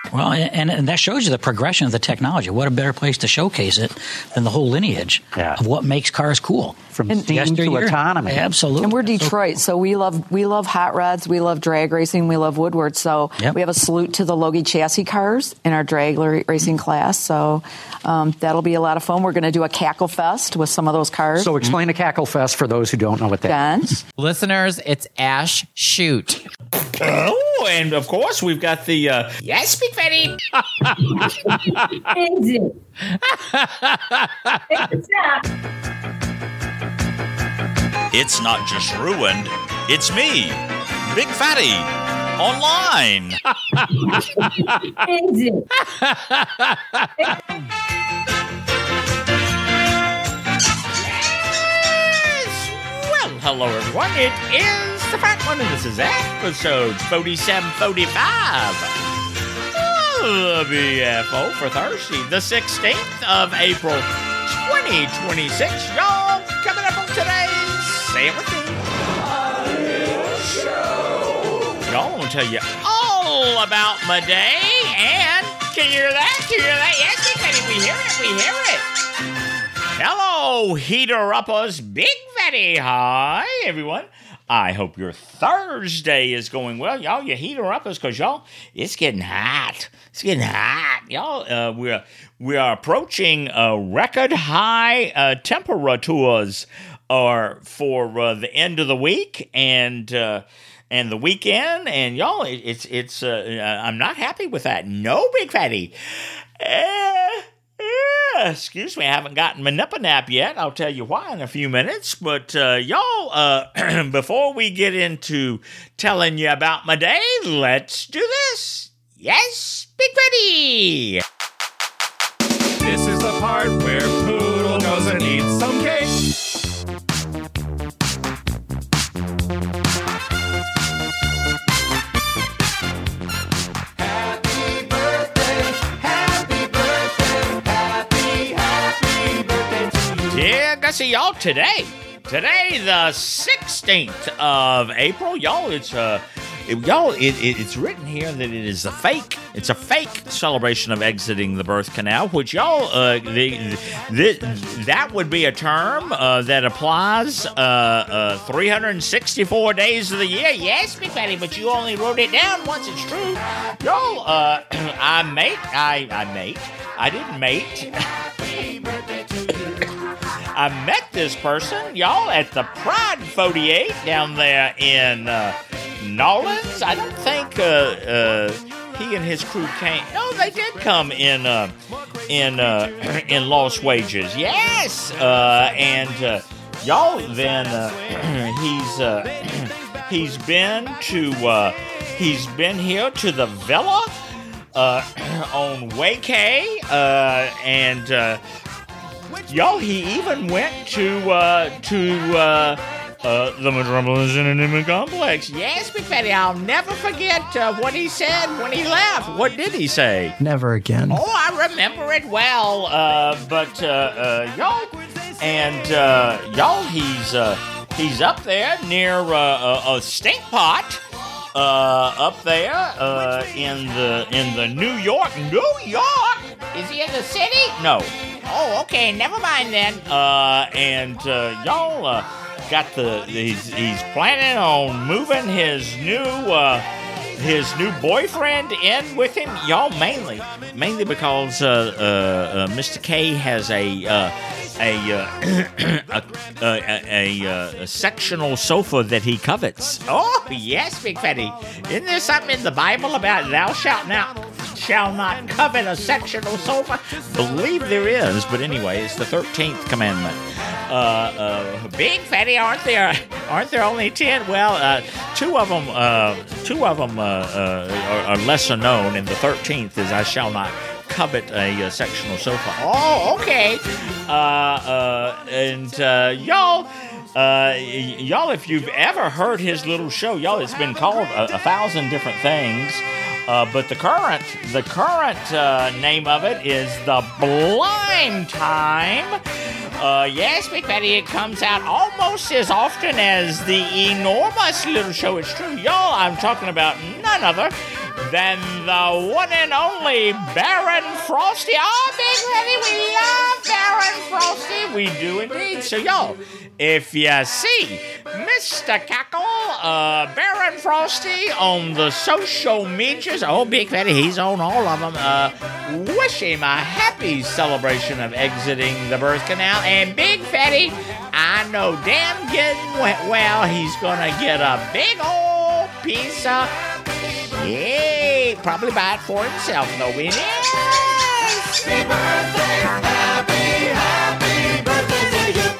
Well, and that shows you the progression of the technology. What a better place to showcase it than the whole lineage of what makes cars cool. From steam to autonomy. Absolutely. And we're Detroit, so we love hot rods, we love drag racing, we love Woodward. So we have a salute to the Logie chassis cars in our drag racing class. So that'll be a lot of fun. We're going to do a Cackle Fest with some of those cars. So explain a Cackle Fest for those who don't know what that is. Listeners, it's Ash Shoot. Oh, and of course we've got the yes, Big Fatty. It's not just ruined, it's me, Big Fatty, online. Well, hello everyone. It is the Fat One, and this is episode 4745 of the BFO for Thursday, the 16th of April, 2026. Y'all, coming up on today's Say It With Me show. Y'all, I'm going to tell you all about my day, and can you hear that? Can you hear that? Yes, we hear it. We hear it. Hello, heater-uppers. Big Fatty. Hi, everyone. I hope your Thursday is going well. Y'all, you heater-uppers, because, y'all, it's getting hot. It's getting hot. Y'all, we are approaching record high temperatures for the end of the week and the weekend. And, y'all, it's I'm not happy with that. No, Big Fatty. Excuse me, I haven't gotten my nip-a-nap yet. I'll tell you why in a few minutes. But, y'all, before we get into telling you about my day, let's do this. Yes, Big Fatty! This is the part where Poodle goes and eats some cake. Yeah, Gussie, y'all, today, the 16th of April, y'all, it's written here that it is a fake celebration of exiting the birth canal, which, y'all, that would be a term that applies 364 days of the year. Yes, Big Fatty, but you only wrote it down once. It's true. Y'all, I met this person, y'all, at the Pride 48 down there in Nolens. I don't think he and his crew came. No, they did come in Lost Wages. Yes, and y'all. Then he's been here to the villa on Waykay, and. Y'all, he even went to the Metropolitan Entertainment Complex. Yes, Big Fatty, I'll never forget what he said when he left. What did he say? Never again. Oh, I remember it well. Y'all, and y'all, he's up there near a stink pot. Up there in the New York. Is he in the city? No. Oh, okay. Never mind then. And y'all got he's planning on moving his new boyfriend in with him. Y'all, mainly because Mr. K has a sectional sofa that he covets. Oh, yes, Big Fatty. Isn't there something in the Bible about thou shalt not covet a sectional sofa? Believe there is, but anyway, it's the 13th commandment. Big Fatty, aren't there only 10? Well, two of them are lesser known, and the 13th is I shall not covet a sectional sofa. Oh, okay. Y'all, if you've ever heard his little show, y'all, it's been called a thousand different things. But the current name of it is The Blind Time. Yes, Big Fatty, it comes out almost as often as the enormous little show. It's true, y'all. I'm talking about none other than the one and only Baron Frosty. Oh, Big Fatty, we love Baron Frosty. We do indeed. So, y'all, if you see Mr. Cackle, Baron Frosty on the social medias, oh, Big Fatty, he's on all of them. Wish him a happy celebration of exiting the birth canal. And Big Fatty, I know damn good well he's gonna get a big old piece of shit. Probably buy it for himself, though. Yes! Happy birthday, happy birthday to you.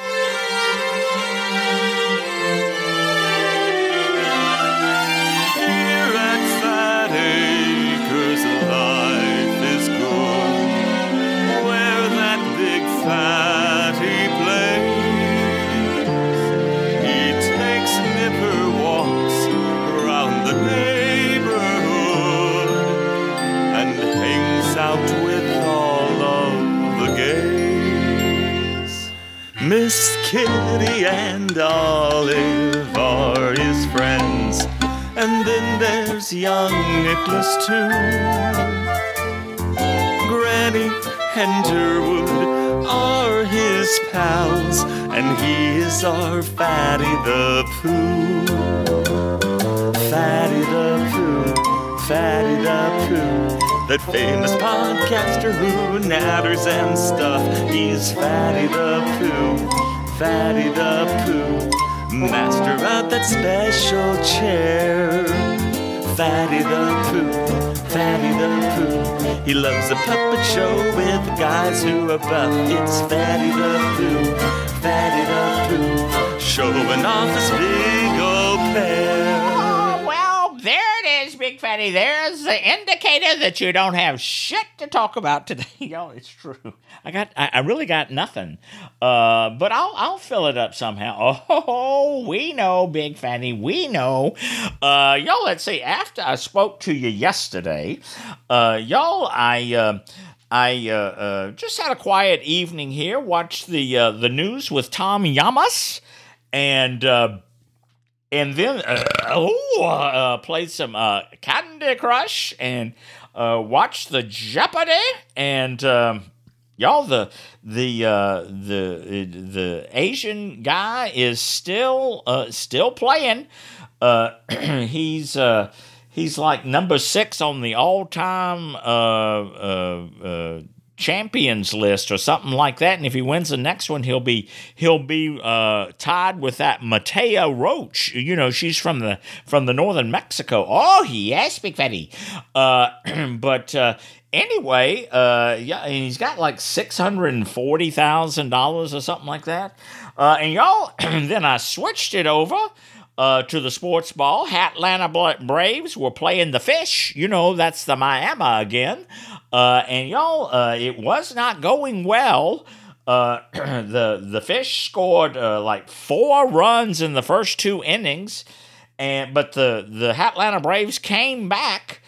Here at Fat Acres, life is good, where that big fatty plays. He takes nipper walks around the neighborhood and hangs out with all of the gays. Miss Kitty and Olive are his friends, and then there's young Nicholas too. Granny and Durwood are his pals, and he is our Fatty the Pooh. Fatty the Pooh, Fatty the Pooh, that famous podcaster who natters and stuff. He's Fatty the Pooh, Fatty the Pooh, master of that special chair. Fatty the Pooh, Fatty the Pooh, he loves a puppet show with guys who are buff. It's Fatty the Pooh, Fatty the Pooh, showing off his big old pair. Oh, well, there it is, Big Fatty. There's the indicator that you don't have shit to talk about today. Yo, it's true. I really got nothing. But I'll fill it up somehow. Oh, we know, Big Fatty. We know. Y'all, let's see. After I spoke to you yesterday, y'all, I just had a quiet evening here. Watched the news with Tom Yamas, and then played some Candy Crush and watched the Jeopardy, and y'all, the Asian guy is still playing. He's like number 6 on the all-time champions list or something like that, and if he wins the next one, he'll be tied with that Matea Roach. You know, she's from the northern Mexico. Oh yes, Big Fatty. But anyway, yeah, and he's got like $640,000 or something like that. And y'all, then I switched it over to the sports ball. Atlanta Braves were playing the Fish. You know, that's the Miami again. And y'all, it was not going well. The Fish scored like 4 runs in the first 2 innings, but the Atlanta Braves came back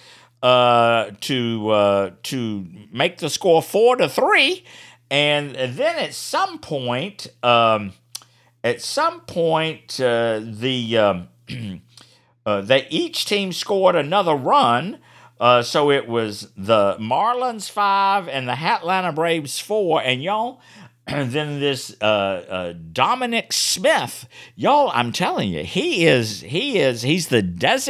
to make the score 4-3, and then at some point, each team scored another run. So it was the Marlins 5 and the Atlanta Braves 4, and y'all, then this Dominic Smith, y'all, I'm telling you, he's the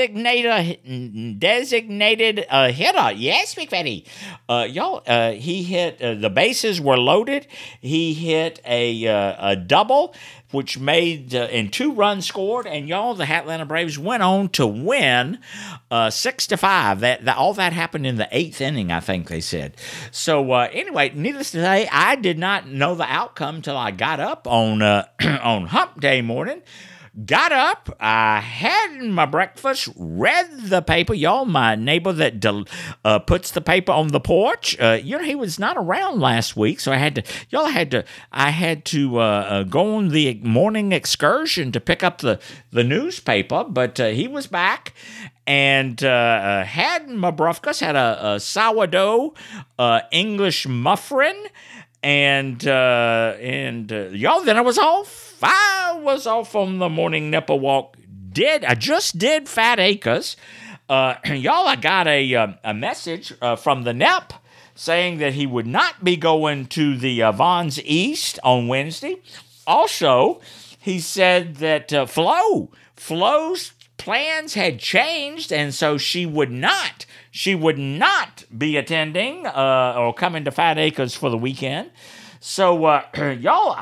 designated hitter. Yes, Big Fatty. Y'all, he hit the bases were loaded. He hit a double, which made and 2 runs scored, and y'all, the Atlanta Braves went on to win 6-5. That all that happened in the 8th inning, I think they said. So anyway, needless to say, I did not know the outcome till I got up on on Hump Day morning. Got up, I had my breakfast, read the paper. Y'all, my neighbor that puts the paper on the porch, he was not around last week, so I had to go on the morning excursion to pick up the newspaper, but he was back. And had my breakfast, had a sourdough English muffin, and y'all, then I was off. I was off on the morning nipple walk. I just did Fat Acres. y'all, I got a message from the NEP saying that he would not be going to the Vons East on Wednesday. Also, he said that Flo's plans had changed, and so she would not be attending or coming to Fat Acres for the weekend. So, y'all,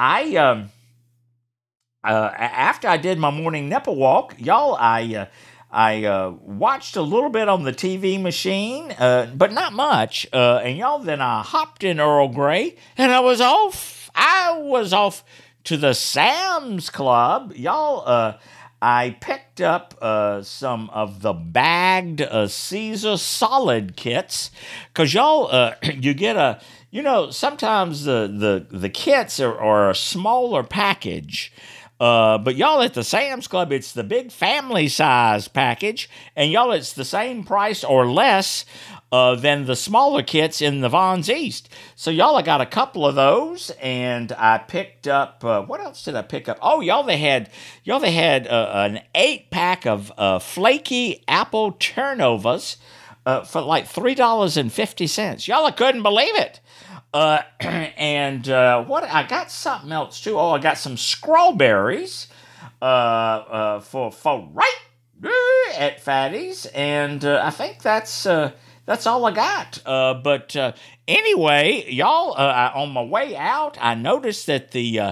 after I did my morning nipple walk, y'all, I watched a little bit on the TV machine, but not much. And y'all, then I hopped in Earl Grey, and I was off to the Sam's Club. Y'all, I picked up some of the bagged Caesar solid kits, because y'all, you get sometimes the kits are a smaller package. But y'all, at the Sam's Club, it's the big family size package, and y'all, it's the same price or less than the smaller kits in the Vons East. So y'all, I got a couple of those, and I picked up, what else did I pick up? Oh, y'all, they had an 8-pack of flaky apple turnovers for like $3.50. Y'all, I couldn't believe it. And what I got something else too. Oh, I got some strawberries for right at Fatty's, and I think that's all I got. But anyway, y'all, on my way out, I noticed that the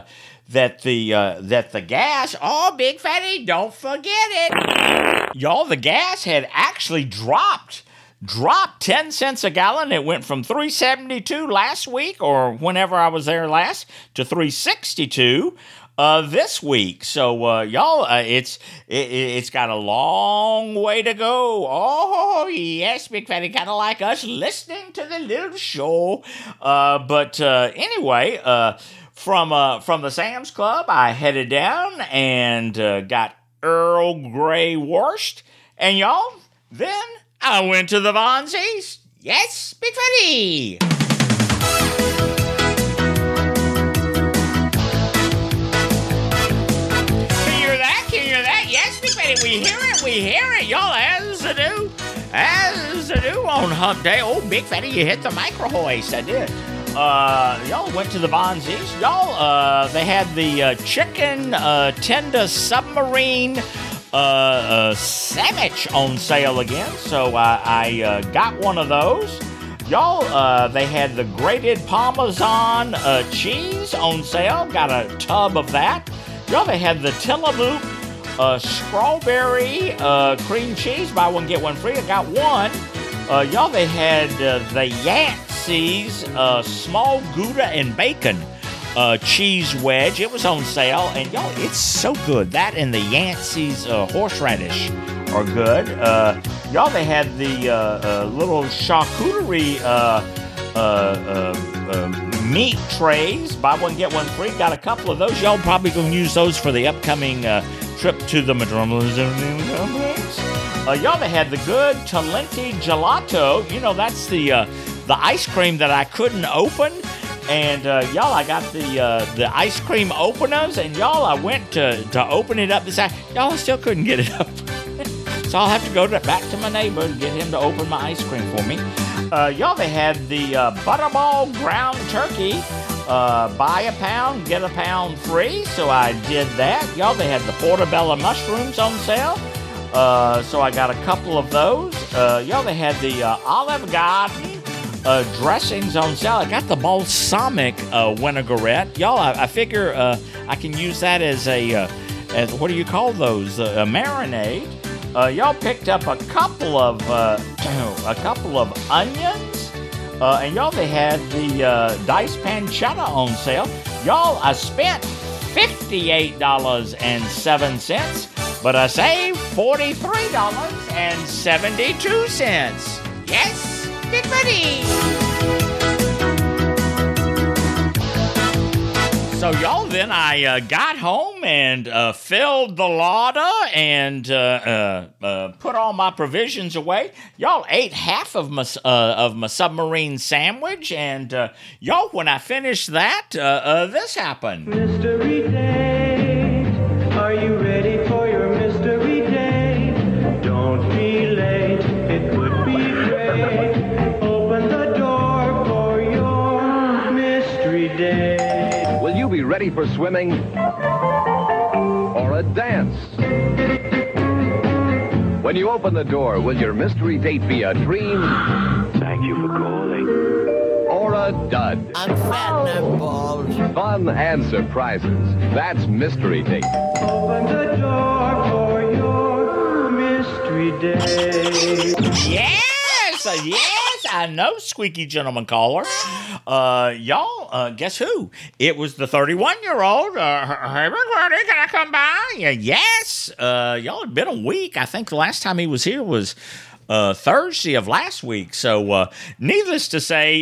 gas. Oh, Big Fatty, don't forget it, y'all. The gas had actually dropped 10 cents a gallon. It went from $3.72 last week, or whenever I was there last, to $3.62 this week. So y'all, it's got a long way to go. Oh yes, Big Fatty, kind of like us listening to the little show. But anyway, from the Sam's Club, I headed down and got Earl Grey Wurst, and y'all, then I went to the Vons East. Yes, Big Fatty. Can you hear that? Can you hear that? Yes, Big Fatty. We hear it, y'all, as I do on Hump Day. Oh, Big Fatty, you hit the micro hoist. I did. Y'all went to the Vons East. Y'all, they had the chicken tender submarine sandwich on sale again, so I got one of those. Y'all, they had the grated Parmesan cheese on sale. Got a tub of that. Y'all, they had the Tillamook strawberry cream cheese. Buy one, get one free. I got one. Y'all, they had the Yancey's small Gouda and bacon cheese wedge. It was on sale, and y'all, it's so good. That and the Yancey's horseradish are good. Y'all, they had the little charcuterie meat trays. Buy one, get one free. Got a couple of those. Y'all probably gonna use those for the upcoming trip to the Madrona Complex. Y'all, they had the good Talenti gelato. You know, that's the ice cream that I couldn't open. And y'all, I got the ice cream openers, and y'all, I went to open it up this side. Y'all, I still couldn't get it up. So I'll have to go back to my neighbor and get him to open my ice cream for me. Y'all, they had the Butterball ground turkey. Buy a pound, get a pound free. So I did that. Y'all, they had the portobello mushrooms on sale. So I got a couple of those. Y'all, they had the Olive Garden dressings on sale. I got the balsamic vinaigrette. Y'all, I figure I can use that as as what do you call those? A marinade. Y'all picked up a couple of onions, and y'all, they had the diced pancetta on sale. Y'all, I spent $58.07, but I saved $43.72. Yes, Big Buddy. So y'all, then I got home and filled the larder and put all my provisions away. Y'all ate half of my submarine sandwich, and y'all, when I finished that, this happened. Mystery date, are you ready for your mystery date? Don't be late. ready for swimming or a dance? When you open the door, will your mystery date be a dream? Thank you for calling. Or a dud? I'm fat and I'm bald. Fun and surprises. That's Mystery Date. Open the door for your mystery date. Yes, I know, squeaky gentleman caller. Y'all, guess who? It was the 31-year-old. Hey, McCarty, can I come by? Yes. Y'all, it's been a week. I think the last time he was here was Thursday of last week. So, needless to say,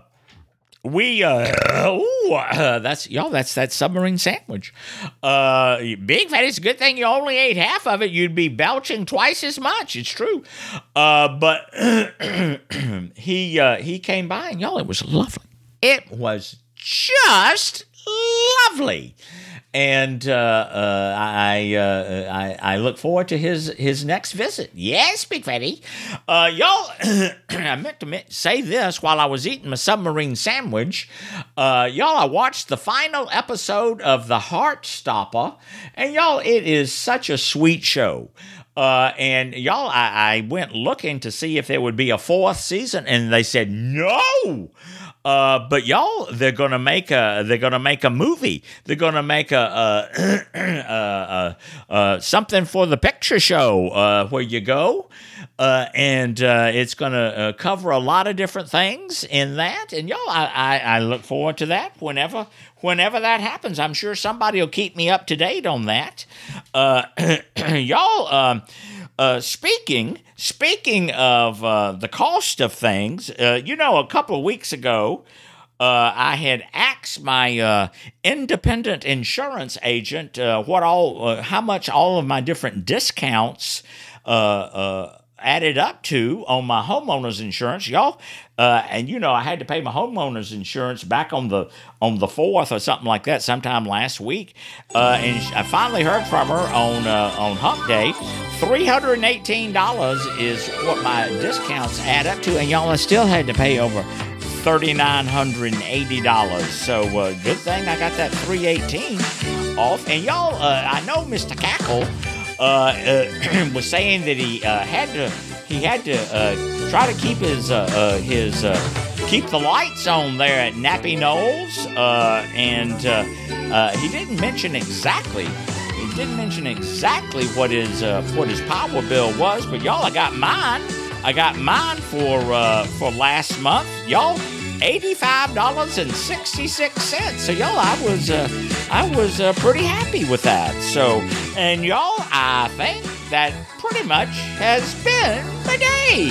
that's that submarine sandwich. Big Fatty, it's a good thing you only ate half of it. You'd be belching twice as much. It's true. But he came by, and y'all, it was lovely. It was just lovely. And I look forward to his next visit. Yes, Big Fatty. Y'all, I meant to say this while I was eating my submarine sandwich. Y'all, I watched the final episode of The Heartstopper, and y'all, it is such a sweet show. And y'all, I went looking to see if there would be a fourth season, and they said no. But y'all, they're gonna make a movie. They're gonna make a something for the picture show where you go, and it's gonna cover a lot of different things in that. And y'all, I look forward to that whenever that happens. I'm sure somebody will keep me up to date on that. Y'all. Speaking of the cost of things, a couple of weeks ago, I had asked my independent insurance agent how much all of my different discounts added up to on my homeowner's insurance, y'all. And I had to pay my homeowner's insurance back on the 4th or something like that, sometime last week. And I finally heard from her on Hump Day. $318 is what my discounts add up to, and y'all, I still had to pay over $3,980. So good thing I got that $318 off. And y'all, I know Mr. Cackle was saying that he had to try to keep keep the lights on there at Nappy Knolls, and he didn't mention exactly. He didn't mention exactly what his power bill was, but y'all, I got mine. I got mine for last month, y'all. $85.66. So y'all, I was pretty happy with that. So, and y'all, I think that pretty much has been my day.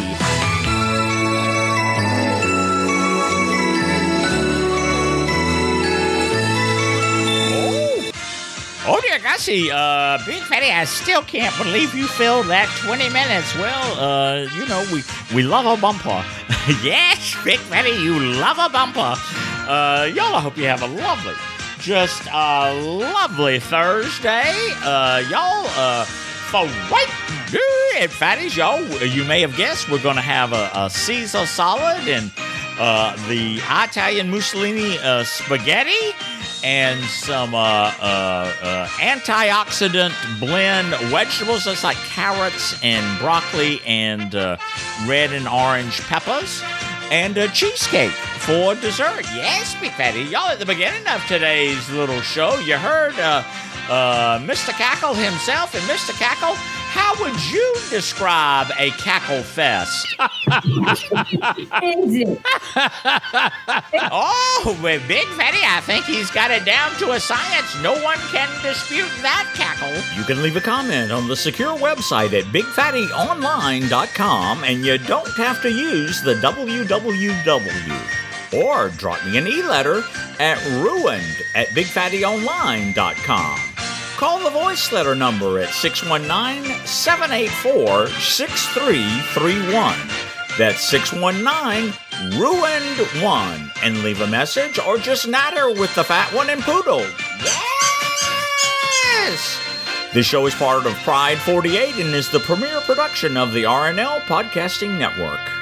Oh dear Gussie, Big Fatty, I still can't believe you filled that 20 minutes. Well, we love a bumper. Yes, Big Fatty, you love a bumper. Y'all, I hope you have a lovely Thursday. Y'all, for right at Fatty's, y'all, you may have guessed we're going to have a Caesar salad and the Italian Mussolini spaghetti, and some antioxidant blend vegetables. That's like carrots and broccoli and red and orange peppers, and a cheesecake for dessert. Yes, Big Fatty. Y'all, at the beginning of today's little show, you heard Mr. Cackle himself. And Mr. Cackle, how would you describe a cackle fest? Oh, with Big Fatty, I think he's got it down to a science. No one can dispute that, Cackle. You can leave a comment on the secure website at BigFattyOnline.com, and you don't have to use the www. Or drop me an e-letter at ruined@BigFattyOnline.com. Call the voice letter number at 619-784-6331. That's 619-RUINED1. And leave a message or just natter with the fat one and Poodle. Yes! This show is part of Pride 48 and is the premier production of the RNL Podcasting Network.